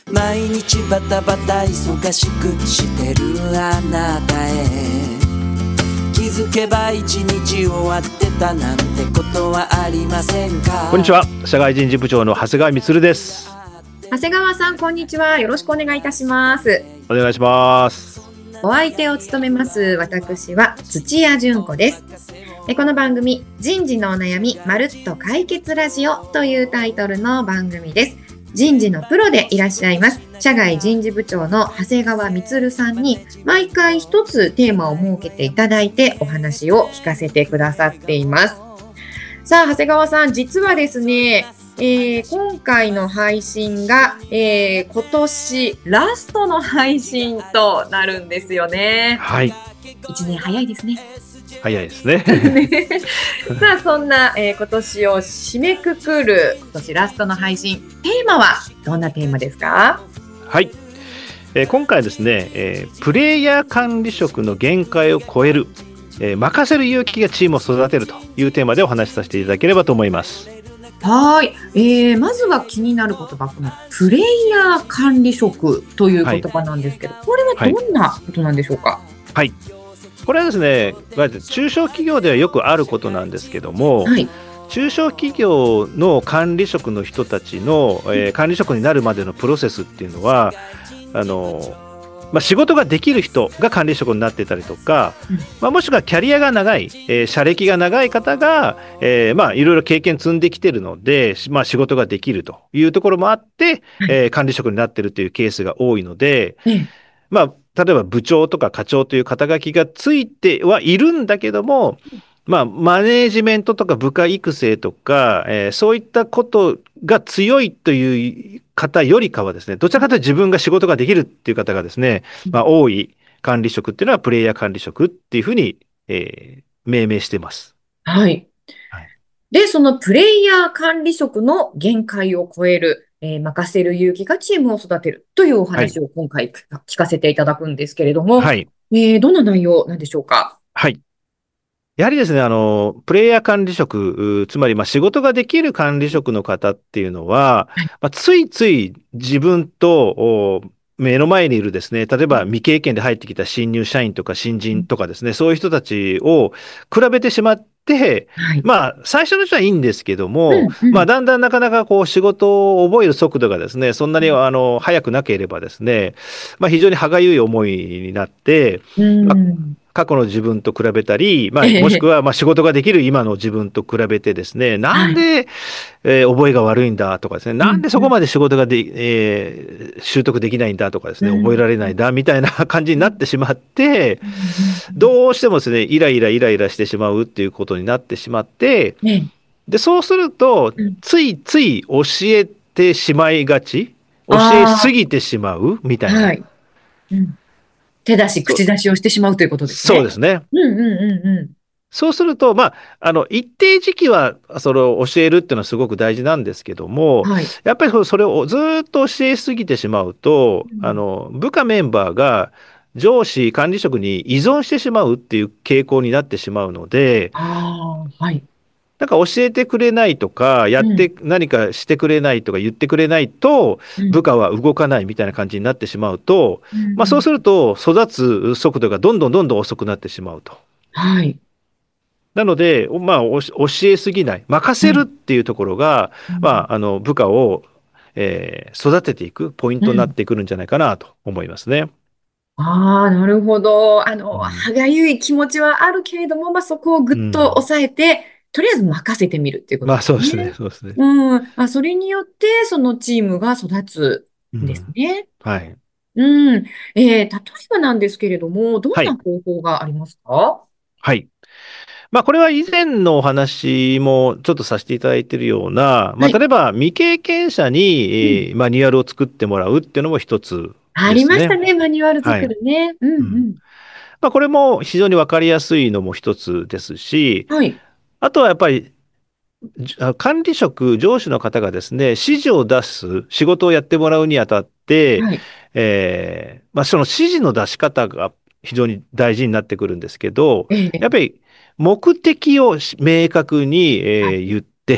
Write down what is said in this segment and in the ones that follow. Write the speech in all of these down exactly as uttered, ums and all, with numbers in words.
毎日バタバタ忙しくしてるあなたへ気づけば一日終わってたなんてことはありませんか。 こんにちは、社外人事部長の長谷川充です。 長谷川さん、こんにちは。よろしくお願いいたします。 お願いします。 お相手を務めます私は土屋純子です。この番組、人事のお悩みまるっと解決ラジオというタイトルの番組です。人事のプロでいらっしゃいます社外人事部長の長谷川充さんに毎回一つテーマを設けていただいてお話を聞かせてくださっています。さあ長谷川さん、実はですね、えー、今回の配信が、えー、今年ラストの配信となるんですよね。 はい。 一年早いですね。 早いですね。 さあそんな、えー、今年を締めくくる今年ラストの配信、テーマはどんなテーマですか？ はい、えー、今回ですね、えー、プレイヤー管理職の限界を超える、えー、任せる勇気がチームを育てるというテーマでお話しさせていただければと思います。 はい、えー、まずは気になる言葉、このプレイヤー管理職という言葉なんですけど、はい、これはどんなことなんでしょうか？ はい、これはですね、中小企業ではよくあることなんですけども、はい、中小企業の管理職の人たちの、えー、管理職になるまでのプロセスっていうのは、あのまあ、仕事ができる人が管理職になってたりとか、うんまあ、もしくはキャリアが長い、えー、社歴が長い方が、えーまあ、いろいろ経験積んできてるので、まあ、仕事ができるというところもあって、はい、えー、管理職になってるというケースが多いので、うんまあ、例えば部長とか課長という肩書きがついてはいるんだけども、まあ、マネージメントとか部下育成とか、えー、そういったことが強いという方よりかはですね、どちらかというと自分が仕事ができるっていう方がですね、まあ、多い管理職っていうのはプレイヤー管理職っていうふうに、えー、命名しています。 はい。はい、で、そのプレイヤー管理職の限界を超える、えー、任せる勇気がチームを育てるというお話を今回聞かせていただくんですけれども、はい、えー、どんな内容なんでしょうか？ はい。やはりですね、あの、プレイヤー管理職、つまりまあ仕事ができる管理職の方っていうのは、まあ、ついつい自分と目の前にいるですね、例えば未経験で入ってきた新入社員とか新人とかですね、そういう人たちを比べてしまって、はい、まあ、最初のうちはいいんですけども、うんうん、まあ、だんだんなかなかこう仕事を覚える速度がですね、そんなにあの速くなければですね、まあ、非常に歯がゆい思いになって、うんまあ過去の自分と比べたり、まあ、もしくはまあ仕事ができる今の自分と比べてですね、なんで、はいえー、覚えが悪いんだとかですね、なんでそこまで仕事がで、えー、習得できないんだとかですね、覚えられないんだみたいな感じになってしまって、どうしてもですね、イライライライラしてしまうっていうことになってしまって、で、そうすると、ついつい教えてしまいがち、教えすぎてしまうみたいな。はいうん手出し、口出しをしてしまうということですね。 そうですね。 うんうんうんうん。 そうすると、まあ、あの、一定時期は、それを教えるっていうのはすごく大事なんですけども、はい、やっぱりそれをずっと教えすぎてしまうと、うん、あの、部下メンバーが上司、管理職に依存してしまうっていう傾向になってしまうので、 あはい。 なんか教えてくれないとか、やって何かしてくれないとか言ってくれないと、部下は動かないみたいな感じになってしまうと、うん、まあそうすると育つ速度がどんどんどんどん遅くなってしまうと。 はい。 なので、まあ、教えすぎない、任せるっていうところが、うん、まあ、あの部下を、えー、育てていくポイントになってくるんじゃないかなと思いますね。 うん、ああ、なるほど。あの、うん、歯がゆい気持ちはあるけれども、まあ、そこをぐっと抑えて、うんとりあえず任せてみるっていうことですね。 まあそうですね、そうですね。 うん。まあ、それによって、そのチームが育つんですね。 うん、はい。 うん。えー、例えばなんですけれども、どんな方法がありますか？ はい。はい、まあこれは以前のお話もちょっとさせていただいているような、まあ例えば未経験者に、えー、マニュアルを作ってもらうっていうのも一つですね。 ありましたね、マニュアル作るね。はい、うんうん。 まあこれも非常にわかりやすいのも一つですし、はい、あとはやっぱり管理職、上司の方がですね、指示を出す、仕事をやってもらうにあたって、はい、えー、まあ、その指示の出し方が非常に大事になってくるんですけど、ええ、やっぱり目的を明確に、えー、言っ 、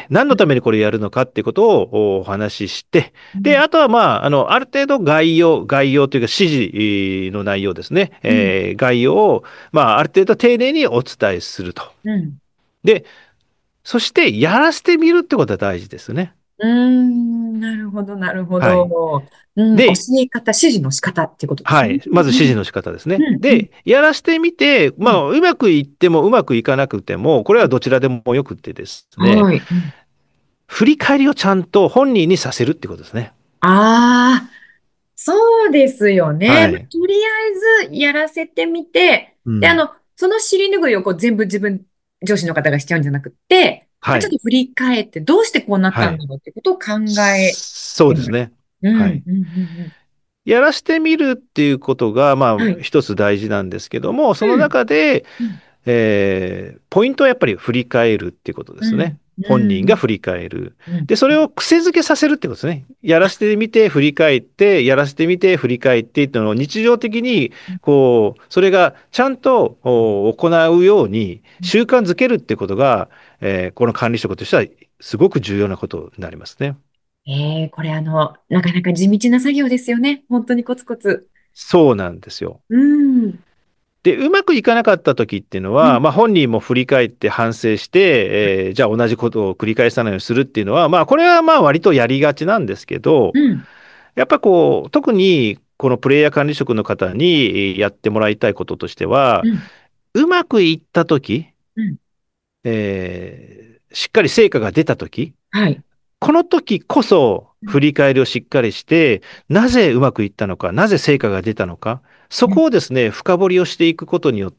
何のためにこれやるのかっていうことをお話しして、で、あとは、まあ、あの、ある程度概要、概要というか指示の内容ですね、うん、えー、概要を、まあ、ある程度丁寧にお伝えすると。うん、で、そして、やらせてみるってことは大事ですね。 うーん、なるほど、なるほど。はい、うん、で、教え方、指示の仕方っていうことですね。 はい。まず指示の仕方ですね。うん、で、うん、やらせてみて、まあ、うまくいってもうまくいかなくても、これはどちらでもよくてですね、はい、振り返りをちゃんと本人にさせるってことですね。 ああ、そうですよね。はい、まあ、とりあえずやらせてみて、うん、で、あの、その尻拭いをこう全部自分、上司の方がしちゃうんじゃなくて、はい、ちょっと振り返って、どうしてこうなったんだろうってことを考え、はい、 そうですね。うん、はい。うんうんうん、やらしてみるっていうことが、まあ、はい、一つ大事なんですけども、その中で、うん、えー、ポイントはやっぱり振り返るっていうことですね。うん、本人が振り返る。で、それを癖づけさせるってことですね。やらせてみて、振り返って、やらせてみて、振り返ってっていうのを日常的に、こう、それがちゃんと行うように習慣づけるってことが、えー、この管理職としてはすごく重要なことになりますね。 えー、これあの、なかなか地道な作業ですよね。本当にコツコツ。 そうなんですよ。 うん。 で、うまくいかなかった時っていうのは、うん、まあ本人も振り返って反省して、えー、じゃあ同じことを繰り返さないようにするっていうのは、まあこれはまあ割とやりがちなんですけど、うん、やっぱこう、特にこのプレイヤー管理職の方にやってもらいたいこととしては、うん、うまくいった時、うん、えー、しっかり成果が出た時、はい、この時こそ振り返りをしっかりして、なぜうまくいったのか、なぜ成果が出たのか、そこをですね、深掘りをしていくことによって、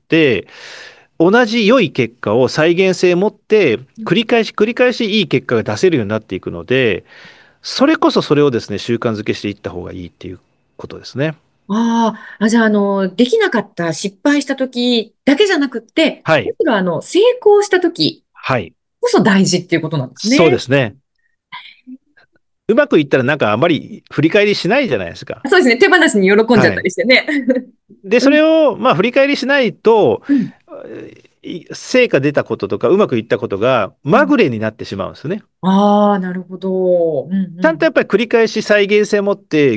同じ良い結果を再現性を持って、繰り返し繰り返しいい結果が出せるようになっていくので、それこそそれをですね、習慣づけしていった方がいいっていうことですね。 ああ、じゃあ、あの、できなかった、失敗した時だけじゃなくって、はい。むしろあの、成功した時はい。 こそ大事っていうことなんですね。 そうですね。うまくいったらなんかあまり振り返りしないじゃないですか。 そうですね。手放しに喜んじゃったりしてね。はい、 で、それを、まあ、振り返りしないと、うん、成果出たこととか、うまくいったことが、まぐれになってしまうんですね。 うん、ああ、なるほど。うんうん、 ちゃんとやっぱり繰り返し再現性を持って、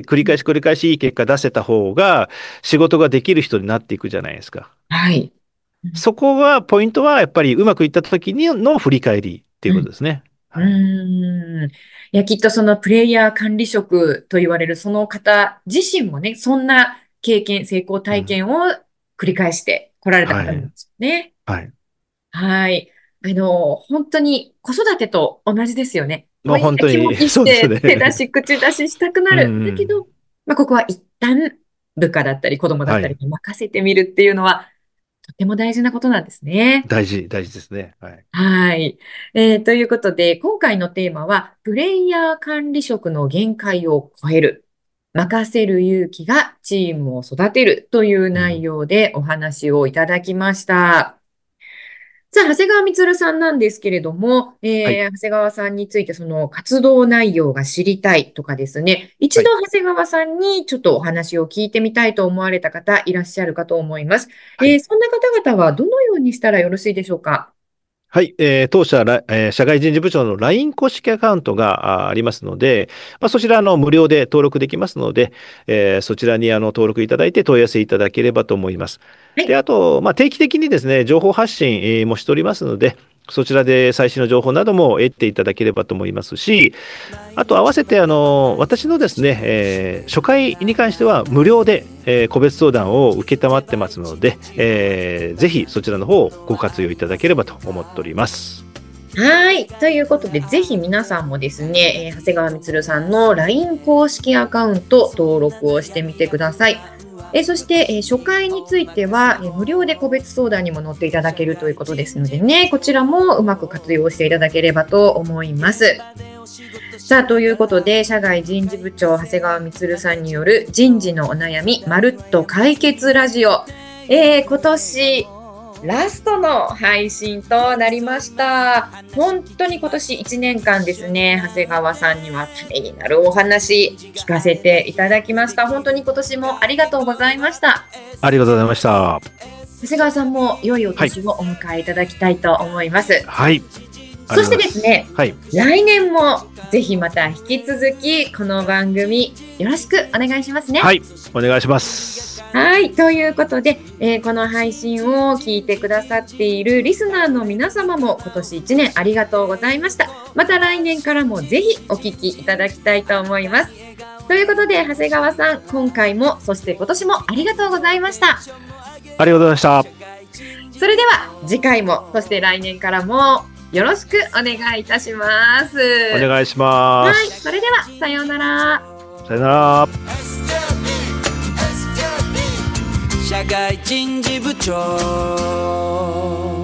繰り返し繰り返しいい結果出せた方が、仕事ができる人になっていくじゃないですか。 はい。 そこが、ポイントは、やっぱりうまくいった時にの振り返りっていうことですね。 うん、はい、うん。いや、きっとそのプレイヤー管理職と言われるその方自身もね、そんな経験、成功体験を繰り返して来られた方なんですよね。 はい。 はい。あの、本当に子育てと同じですよね。 もう本当に。 気持ちして、手出し、口出ししたくなる。うん、だけど、まあ、ここは一旦部下だったり子供だったりに任せてみるっていうのは、はい、とても大事なことなんですね。 大事、大事ですね。はい。 はい。えー、ということで、今回のテーマは、プレイヤー管理職の限界を超える。任せる勇気がチームを育てるという内容でお話をいただきました。さあ、長谷川充さんなんですけれども、えーはい、長谷川さんについてその活動内容が知りたいとかですね、一度長谷川さんにちょっとお話を聞いてみたいと思われた方いらっしゃるかと思います。はい、えー、そんな方々はどのようにしたらよろしいでしょうか？ はい、えー、当社、えー、社外人事部長の ライン 公式アカウントが あ, ありますので、まあ、そちらの無料で登録できますので、えー、そちらにあの登録いただいて問い合わせいただければと思います。はい、で、あと、まあ、定期的にですね、情報発信、えー、もしておりますので、そちらで最新の情報なども得ていただければと思いますし、あと合わせてあの私のですね、えー、初回に関しては無料で、えー、個別相談を受けたまってますので、えー、ぜひそちらの方をご活用いただければと思っております。 はい。ということで、ぜひ皆さんもですね、えー、長谷川充さんの ライン 公式アカウント登録をしてみてください。えそして、え初回については、え無料で個別相談にも乗っていただけるということですのでね、こちらもうまく活用していただければと思います。さあ、ということで、社外人事部長、長谷川充さんによる人事のお悩み、まるっと解決ラジオ。えー、今年、ラストの配信となりました。本当に今年いちねんかんですね、長谷川さんにはためになるお話聞かせていただきました。本当に今年もありがとうございました。 ありがとうございました。 長谷川さんも良いお年をお迎えいただきたいと思います。 はい、ありそしてですね、 はい、 来年もぜひまた引き続きこの番組よろしくお願いしますね。 はい、お願いします。 はい、ということで、えー、この配信を聞いてくださっているリスナーの皆様も今年いちねんありがとうございました。また来年からもぜひお聞きいただきたいと思います。ということで長谷川さん、今回もそして今年もありがとうございました。 ありがとうございました。 それでは次回もそして来年からもよろしくお願いいたします。 お願いします。 はい、それではさようなら。 さよなら。 社会人事部長